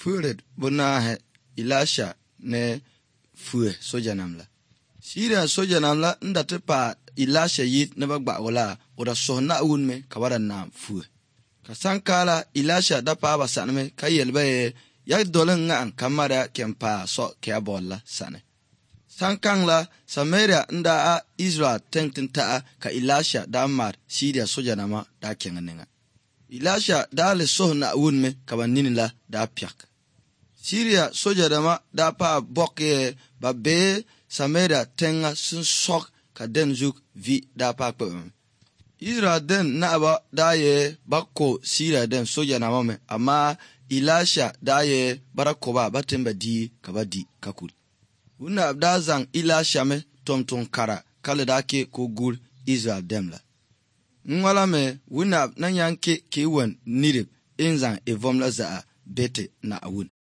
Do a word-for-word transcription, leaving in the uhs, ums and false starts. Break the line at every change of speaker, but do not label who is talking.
Furet bunahe Elisha ne fue soja namla. Syria soja namla ndate pa Elisha yit ne bagba wala oda sohna unme kawara na fue. Kasankala Elisha da pa ba sanme kayelbe yak dolen nga kamara kempa so ke abolla sane. Sankangla Samaria nda a Israel tengtinta ka Elisha da mar Syria soja nama da kenganenga. Elisha da le sohna unme kabanini da piak. Syria soja dama da pa bokke ba be Samaria tenga sun sok ka den juk vi da pa kpem. Israel den na ba da ye bakko Syria den soja nama me amma Elisha da ye barakoba batemba di kabadi kakul. Una da zang Elisha me tomton kara kale da ke ko gur Israel demla. Nwala me una na yanke ke wen nirib inzang evomla za bete na awun.